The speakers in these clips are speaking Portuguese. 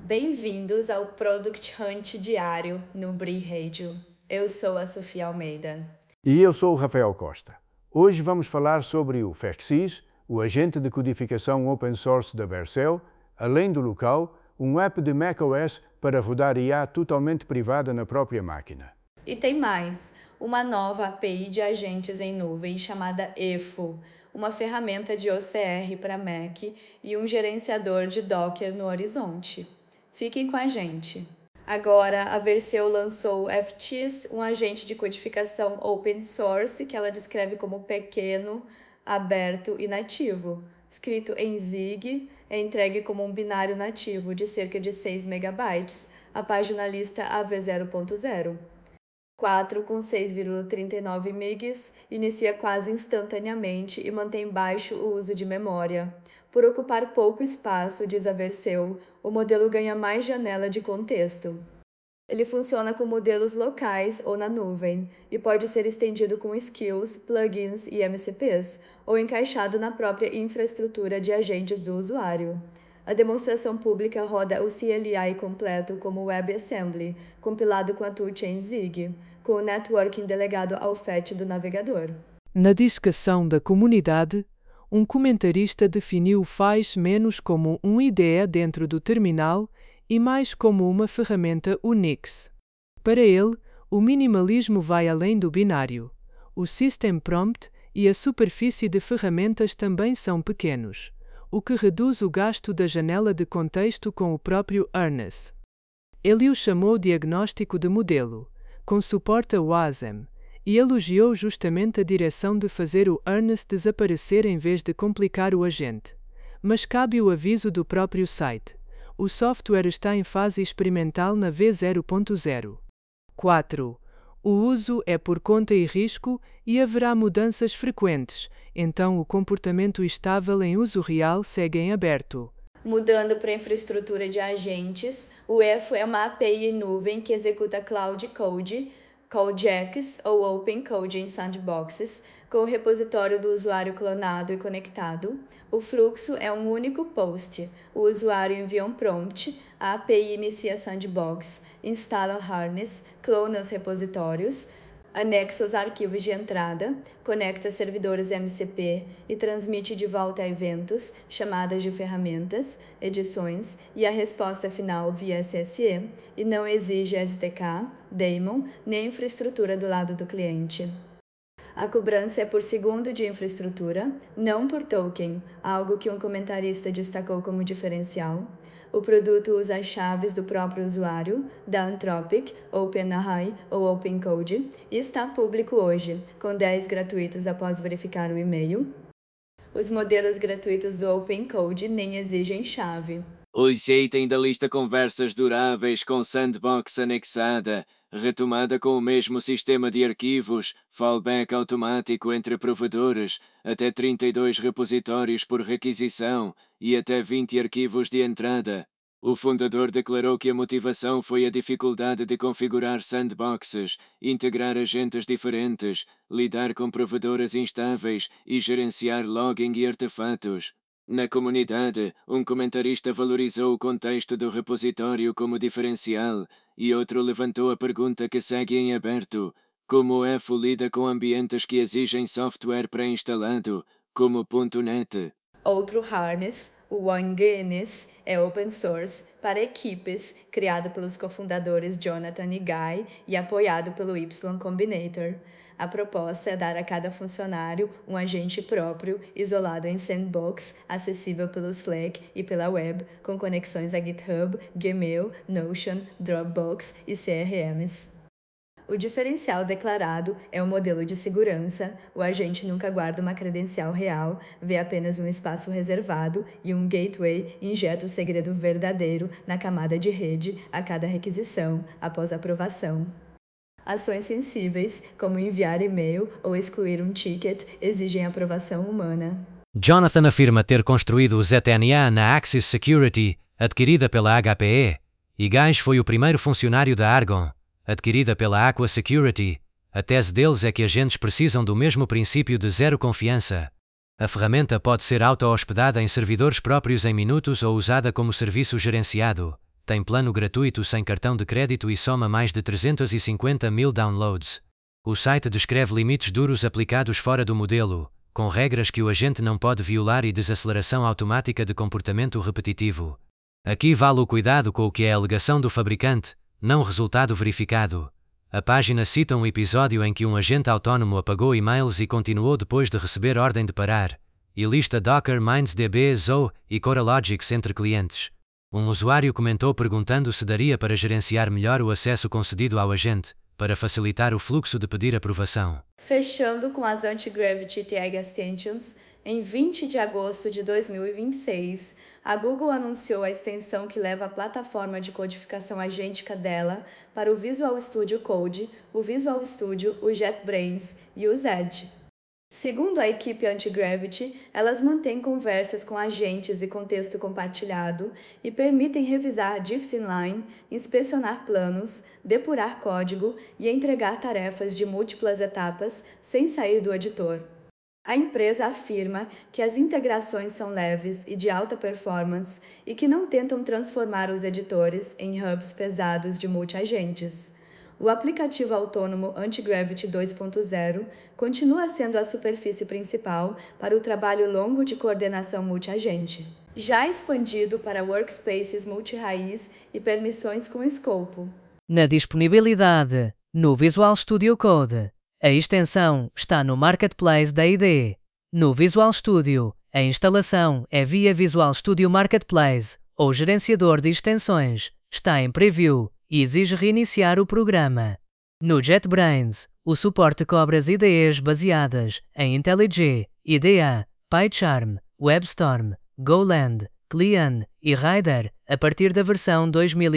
Bem-vindos ao Product Hunt diário no Bri Radio. Eu sou a Sofia Almeida. E eu sou o Rafael Costa. Hoje vamos falar sobre o FastSys, o agente de codificação open source da Vercel, além do Local, um app de macOS para rodar IA totalmente privada na própria máquina. E tem mais, uma nova API de agentes em nuvem chamada EFO, uma ferramenta de OCR para Mac e um gerenciador de Docker no horizonte. Fiquem com a gente! Agora, a Vercel lançou o FTIS, um agente de codificação open source que ela descreve como pequeno, aberto e nativo. Escrito em Zig, é entregue como um binário nativo de cerca de 6 MB. A página lista AV0.0. 4 com 6,39 MIGs, inicia quase instantaneamente e mantém baixo o uso de memória. Por ocupar pouco espaço, diz a Vercel, o modelo ganha mais janela de contexto. Ele funciona com modelos locais ou na nuvem e pode ser estendido com skills, plugins e MCPs, ou encaixado na própria infraestrutura de agentes do usuário. A demonstração pública roda o CLI completo como WebAssembly, compilado com a toolchain Zig, com o networking delegado ao fetch do navegador. Na discussão da comunidade, um comentarista definiu o faz menos como um IDE dentro do terminal e mais como uma ferramenta Unix. Para ele, o minimalismo vai além do binário. O System Prompt e a superfície de ferramentas também são pequenos, o que reduz o gasto da janela de contexto com o próprio Harness. Ele o chamou diagnóstico de modelo, com suporte a WASM, e elogiou justamente a direção de fazer o Harness desaparecer em vez de complicar o agente. Mas cabe o aviso do próprio site. O software está em fase experimental na V0.0. 4. O uso é por conta e risco e haverá mudanças frequentes, então o comportamento estável em uso real segue em aberto. Mudando para a infraestrutura de agentes, o EFO é uma API em nuvem que executa Cloud Code, Codejacks ou Open Code em sandboxes, com o repositório do usuário clonado e conectado. O fluxo é um único post. O usuário envia um prompt, a API inicia sandbox, instala o harness, clona os repositórios, anexa os arquivos de entrada, conecta servidores MCP e transmite de volta a eventos, chamadas de ferramentas, edições e a resposta final via SSE, e não exige SDK, daemon, nem infraestrutura do lado do cliente. A cobrança é por segundo de infraestrutura, não por token, algo que um comentarista destacou como diferencial. O produto usa as chaves do próprio usuário, da Anthropic, OpenAI ou OpenCode, e está público hoje, com 10 gratuitos após verificar o e-mail. Os modelos gratuitos do OpenCode nem exigem chave. Os itens da lista conversas duráveis com sandbox anexada, retomada com o mesmo sistema de arquivos, fallback automático entre provedores, até 32 repositórios por requisição e até 20 arquivos de entrada. O fundador declarou que a motivação foi a dificuldade de configurar sandboxes, integrar agentes diferentes, lidar com provedores instáveis e gerenciar logging e artefatos. Na comunidade, um comentarista valorizou o contexto do repositório como diferencial e outro levantou a pergunta que segue em aberto: como o EFO lida com ambientes que exigem software pré-instalado, como .NET? Outro harness, o OneGNS, é open source para equipes, criado pelos cofundadores Jonathan e Guy e apoiado pelo Y Combinator. A proposta é dar a cada funcionário um agente próprio, isolado em sandbox, acessível pelo Slack e pela web, com conexões a GitHub, Gmail, Notion, Dropbox e CRMs. O diferencial declarado é o modelo de segurança. O agente nunca guarda uma credencial real, vê apenas um espaço reservado e um gateway injeta o segredo verdadeiro na camada de rede a cada requisição, após aprovação. Ações sensíveis, como enviar e-mail ou excluir um ticket, exigem aprovação humana. Jonathan afirma ter construído o ZNA na Axis Security, adquirida pela HPE, e Gage foi o primeiro funcionário da Argon, adquirida pela Aqua Security. A tese deles é que agentes precisam do mesmo princípio de zero confiança. A ferramenta pode ser auto-hospedada em servidores próprios em minutos ou usada como serviço gerenciado. Tem plano gratuito sem cartão de crédito e soma mais de 350 mil downloads. O site descreve limites duros aplicados fora do modelo, com regras que o agente não pode violar e desaceleração automática de comportamento repetitivo. Aqui vale o cuidado com o que é a alegação do fabricante, não resultado verificado. A página cita um episódio em que um agente autônomo apagou e-mails e continuou depois de receber ordem de parar, e lista Docker, MindsDB, Zoho e Coralogix entre clientes. Um usuário comentou perguntando se daria para gerenciar melhor o acesso concedido ao agente, para facilitar o fluxo de pedir aprovação. Fechando com as Anti-Gravity Tag Extensions, em 20 de agosto de 2026, a Google anunciou a extensão que leva a plataforma de codificação agêntica dela para o Visual Studio Code, o Visual Studio, o JetBrains e o Zed. Segundo a equipe Anti-Gravity, elas mantêm conversas com agentes e contexto compartilhado e permitem revisar diffs inline, inspecionar planos, depurar código e entregar tarefas de múltiplas etapas sem sair do editor. A empresa afirma que as integrações são leves e de alta performance e que não tentam transformar os editores em hubs pesados de multi-agentes. O aplicativo autônomo Anti-Gravity 2.0 continua sendo a superfície principal para o trabalho longo de coordenação multi-agente, já expandido para workspaces multi-raiz e permissões com escopo. Na disponibilidade, no Visual Studio Code, a extensão está no Marketplace da IDE. No Visual Studio, a instalação é via Visual Studio Marketplace ou gerenciador de extensões, está em preview e exige reiniciar o programa. No JetBrains, o suporte cobre as IDEs baseadas em IntelliJ, IDEA, PyCharm, WebStorm, Golang, Clean e Rider a partir da versão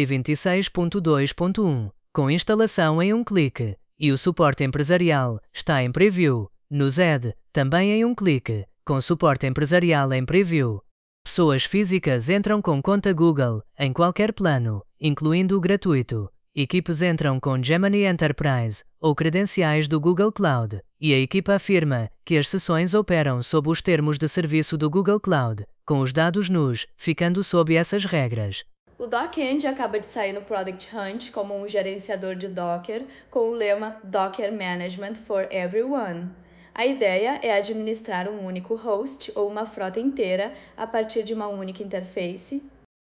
2026.2.1, com instalação em um clique, e o suporte empresarial está em preview. No Zed, também em um clique, com suporte empresarial em preview. Pessoas físicas entram com conta Google em qualquer plano, incluindo o gratuito. Equipes entram com Gemini Enterprise ou credenciais do Google Cloud, e a equipa afirma que as sessões operam sob os termos de serviço do Google Cloud, com os dados nus ficando sob essas regras. O Dockend acaba de sair no Product Hunt como um gerenciador de Docker com o lema Docker Management for Everyone. A ideia é administrar um único host ou uma frota inteira a partir de uma única interface.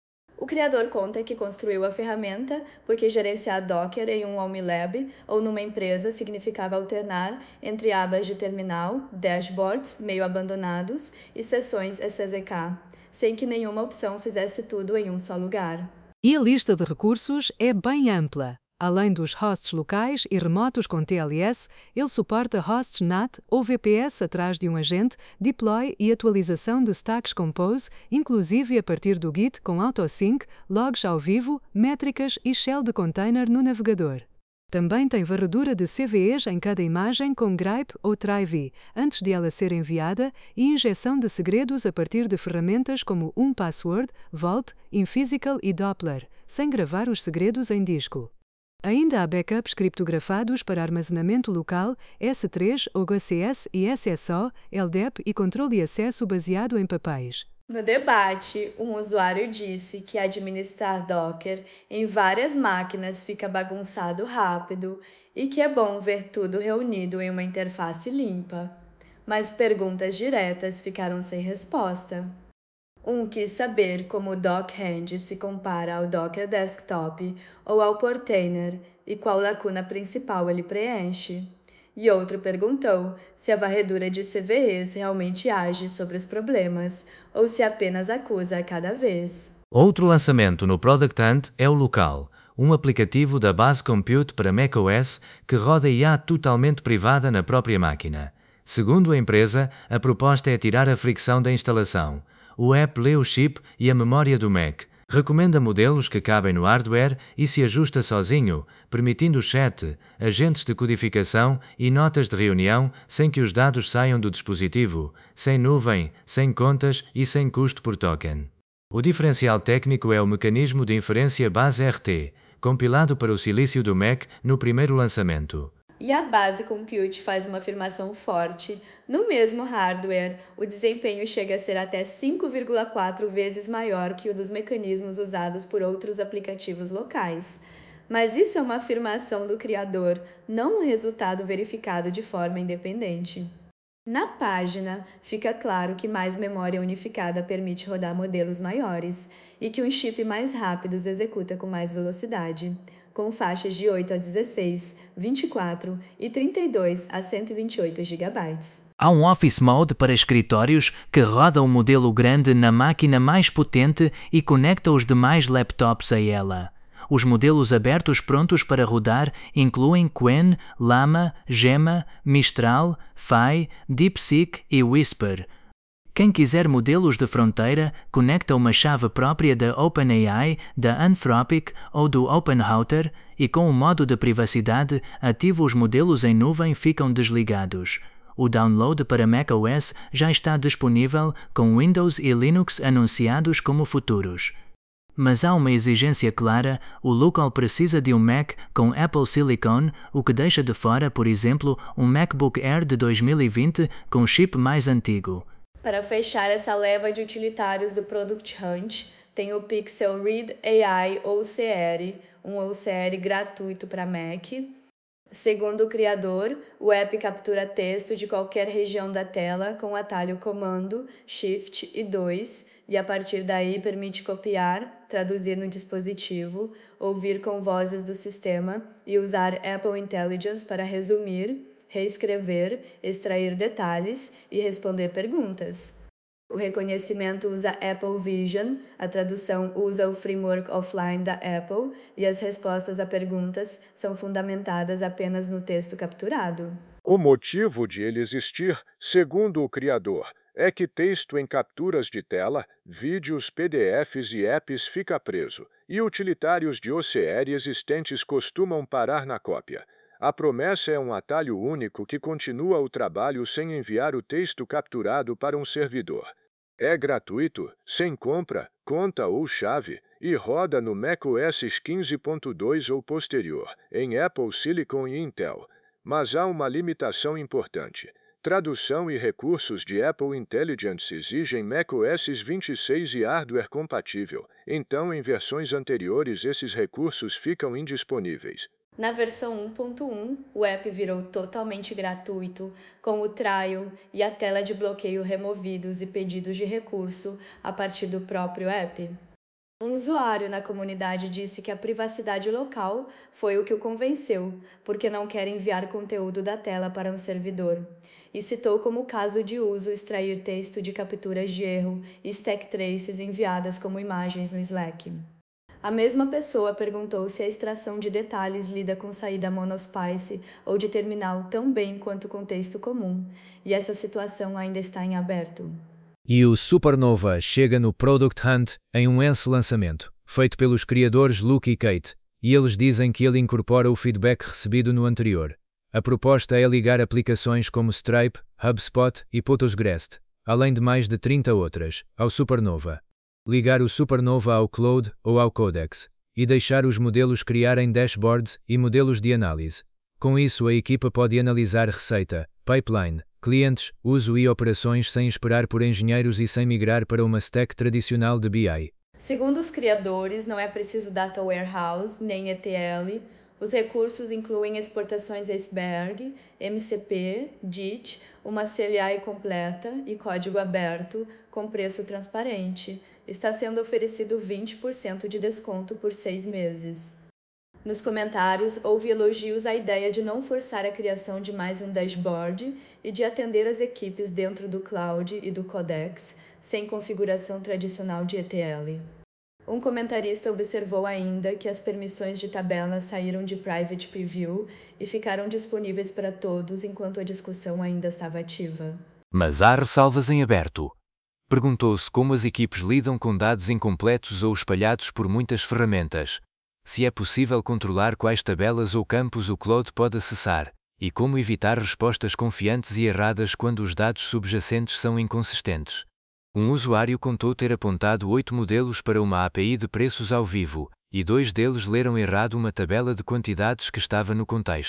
O criador conta que construiu a ferramenta porque gerenciar Docker em um Home Lab ou numa empresa significava alternar entre abas de terminal, dashboards meio abandonados e sessões SZK, sem que nenhuma opção fizesse tudo em um só lugar. E a lista de recursos é bem ampla. Além dos hosts locais e remotos com TLS, ele suporta hosts NAT ou VPS atrás de um agente, deploy e atualização de stacks Compose, inclusive a partir do Git com autosync, logs ao vivo, métricas e shell de container no navegador. Também tem varredura de CVEs em cada imagem com Gripe ou Try-V, antes de ela ser enviada, e injeção de segredos a partir de ferramentas como 1Password, Vault, InPhysical e Doppler, sem gravar os segredos em disco. Ainda há backups criptografados para armazenamento local, S3, OGCS e SSO, LDAP e controle e acesso baseado em papéis. No debate, um usuário disse que administrar Docker em várias máquinas fica bagunçado rápido e que é bom ver tudo reunido em uma interface limpa. Mas perguntas diretas ficaram sem resposta. Um quis saber como o Dockhand se compara ao Docker Desktop ou ao Portainer e qual lacuna principal ele preenche. E outro perguntou se a varredura de CVEs realmente age sobre os problemas ou se apenas acusa a cada vez. Outro lançamento no Product Hunt é o Local, um aplicativo da Base Compute para macOS que roda IA totalmente privada na própria máquina. Segundo a empresa, a proposta é tirar a fricção da instalação. O app lê o chip e a memória do Mac, recomenda modelos que cabem no hardware e se ajusta sozinho, permitindo chat, agentes de codificação e notas de reunião sem que os dados saiam do dispositivo, sem nuvem, sem contas e sem custo por token. O diferencial técnico é o mecanismo de inferência base RT, compilado para o silício do Mac no primeiro lançamento. E a base compute faz uma afirmação forte. No mesmo hardware, o desempenho chega a ser até 5,4 vezes maior que o dos mecanismos usados por outros aplicativos locais. Mas isso é uma afirmação do criador, não um resultado verificado de forma independente. Na página, fica claro que mais memória unificada permite rodar modelos maiores e que um chip mais rápido os executa com mais velocidade, com faixas de 8 a 16, 24 e 32 a 128 GB. Há um Office Mode para escritórios que roda o modelo grande na máquina mais potente e conecta os demais laptops a ela. Os modelos abertos prontos para rodar incluem Qwen, Llama, Gemma, Mistral, Phi, DeepSeek e Whisper. Quem quiser modelos de fronteira, conecta uma chave própria da OpenAI, da Anthropic ou do OpenRouter e com o modo de privacidade ativo os modelos em nuvem ficam desligados. O download para macOS já está disponível com Windows e Linux anunciados como futuros. Mas há uma exigência clara, o local precisa de um Mac com Apple Silicon, o que deixa de fora, por exemplo, um MacBook Air de 2020 com chip mais antigo. Para fechar essa leva de utilitários do Product Hunt, tem o Pixel Read AI OCR, um OCR gratuito para Mac. Segundo o criador, o app captura texto de qualquer região da tela com o atalho Comando, Shift e 2, e a partir daí permite copiar, traduzir no dispositivo, ouvir com vozes do sistema e usar Apple Intelligence para resumir, reescrever, extrair detalhes e responder perguntas. O reconhecimento usa Apple Vision, a tradução usa o framework offline da Apple e as respostas a perguntas são fundamentadas apenas no texto capturado. O motivo de ele existir, segundo o criador, é que texto em capturas de tela, vídeos, PDFs e apps fica preso, e utilitários de OCR existentes costumam parar na cópia. A promessa é um atalho único que continua o trabalho sem enviar o texto capturado para um servidor. É gratuito, sem compra, conta ou chave, e roda no macOS 15.2 ou posterior, em Apple Silicon e Intel. Mas há uma limitação importante. Tradução e recursos de Apple Intelligence exigem macOS 26 e hardware compatível, então em versões anteriores esses recursos ficam indisponíveis. Na versão 1.1, o app virou totalmente gratuito, com o trial e a tela de bloqueio removidos e pedidos de recurso a partir do próprio app. Um usuário na comunidade disse que a privacidade local foi o que o convenceu, porque não quer enviar conteúdo da tela para um servidor, e citou como caso de uso extrair texto de capturas de erro e stack traces enviadas como imagens no Slack. A mesma pessoa perguntou se a extração de detalhes lida com saída monospice ou de terminal tão bem quanto com texto comum, e essa situação ainda está em aberto. E o Supernova chega no Product Hunt em um lançamento, feito pelos criadores Luke e Kate, e eles dizem que ele incorpora o feedback recebido no anterior. A proposta é ligar aplicações como Stripe, HubSpot e Postgres, além de mais de 30 outras, ao Supernova. Ligar o Supernova ao Cloud ou ao Codex, e deixar os modelos criarem dashboards e modelos de análise. Com isso, a equipa pode analisar receita, pipeline, clientes, uso e operações sem esperar por engenheiros e sem migrar para uma stack tradicional de BI. Segundo os criadores, não é preciso Data Warehouse, nem ETL. Os recursos incluem exportações Iceberg, MCP, JIT, uma CLI completa e código aberto com preço transparente. Está sendo oferecido 20% de desconto por 6 meses. Nos comentários, houve elogios à ideia de não forçar a criação de mais um dashboard e de atender as equipes dentro do Cloud e do Codex, sem configuração tradicional de ETL. Um comentarista observou ainda que as permissões de tabela saíram de Private Preview e ficaram disponíveis para todos enquanto a discussão ainda estava ativa. Mas há ressalvas em aberto. Perguntou-se como as equipes lidam com dados incompletos ou espalhados por muitas ferramentas, se é possível controlar quais tabelas ou campos o Cloud pode acessar, e como evitar respostas confiantes e erradas quando os dados subjacentes são inconsistentes. Um usuário contou ter apontado 8 modelos para uma API de preços ao vivo, e 2 deles leram errado uma tabela de quantidades que estava no contexto.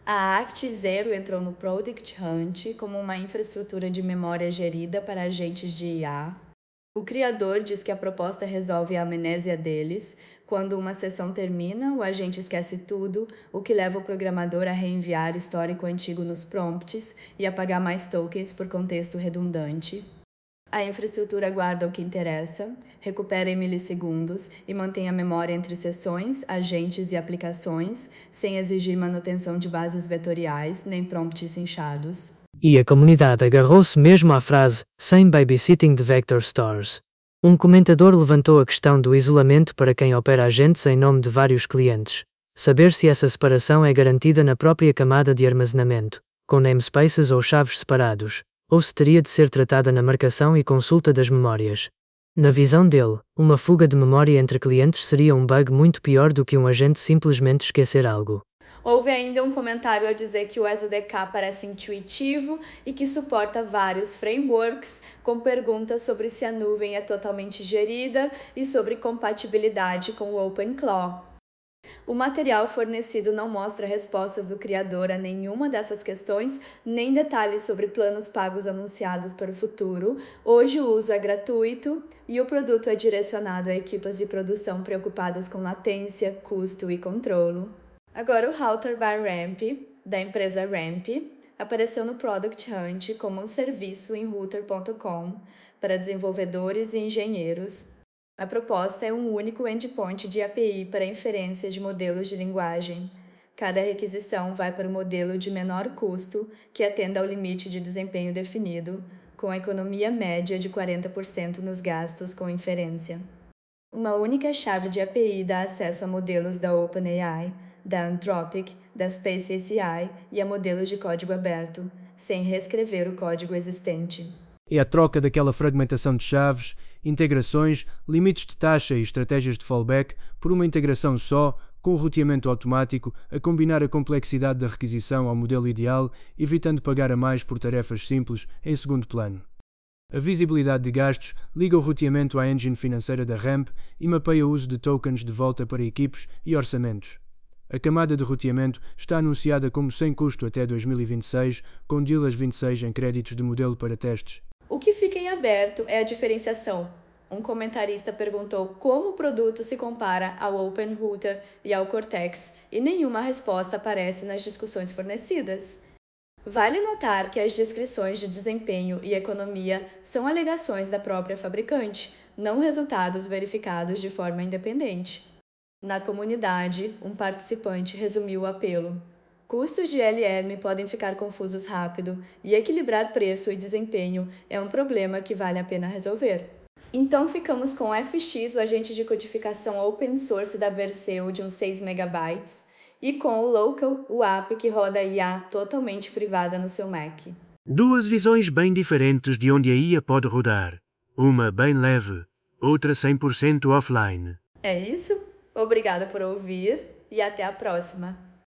A Act0 entrou no Product Hunt como uma infraestrutura de memória gerida para agentes de IA. O criador diz que a proposta resolve a amnésia deles. Quando uma sessão termina, o agente esquece tudo, o que leva o programador a reenviar histórico antigo nos prompts e a pagar mais tokens por contexto redundante. A infraestrutura guarda o que interessa, recupera em milissegundos e mantém a memória entre sessões, agentes e aplicações, sem exigir manutenção de bases vetoriais nem prompts inchados. E a comunidade agarrou-se mesmo à frase sem babysitting de vector stores. Um comentador levantou a questão do isolamento para quem opera agentes em nome de vários clientes. Saber se essa separação é garantida na própria camada de armazenamento, com namespaces ou chaves separados, ou se teria de ser tratada na marcação e consulta das memórias. Na visão dele, uma fuga de memória entre clientes seria um bug muito pior do que um agente simplesmente esquecer algo. Houve ainda um comentário a dizer que o SDK parece intuitivo e que suporta vários frameworks, com perguntas sobre se a nuvem é totalmente gerida e sobre compatibilidade com o OpenClaw. O material fornecido não mostra respostas do criador a nenhuma dessas questões, nem detalhes sobre planos pagos anunciados para o futuro. Hoje o uso é gratuito e o produto é direcionado a equipas de produção preocupadas com latência, custo e controlo. Agora o Router by Ramp, da empresa Ramp, apareceu no Product Hunt como um serviço em router.com para desenvolvedores e engenheiros. A proposta é um único endpoint de API para inferência de modelos de linguagem. Cada requisição vai para o modelo de menor custo, que atenda ao limite de desempenho definido, com a economia média de 40% nos gastos com inferência. Uma única chave de API dá acesso a modelos da OpenAI, da Anthropic, da SpaceAI e a modelos de código aberto, sem reescrever o código existente. É a troca daquela fragmentação de chaves, integrações, limites de taxa e estratégias de fallback por uma integração só, com o roteamento automático, a combinar a complexidade da requisição ao modelo ideal, evitando pagar a mais por tarefas simples em segundo plano. A visibilidade de gastos liga o roteamento à engine financeira da Ramp e mapeia o uso de tokens de volta para equipes e orçamentos. A camada de roteamento está anunciada como sem custo até 2026, com dealers 26 em créditos de modelo para testes. O que fica em aberto é a diferenciação. Um comentarista perguntou como o produto se compara ao OpenRouter e ao Cortex, e nenhuma resposta aparece nas discussões fornecidas. Vale notar que as descrições de desempenho e economia são alegações da própria fabricante, não resultados verificados de forma independente. Na comunidade, um participante resumiu o apelo. Custos de LM podem ficar confusos rápido, e equilibrar preço e desempenho é um problema que vale a pena resolver. Então ficamos com o FX, o agente de codificação open source da Vercel de uns 6 MB, e com o Local, o app que roda IA totalmente privada no seu Mac. Duas visões bem diferentes de onde a IA pode rodar. Uma bem leve, outra 100% offline. É isso? Obrigada por ouvir e até a próxima!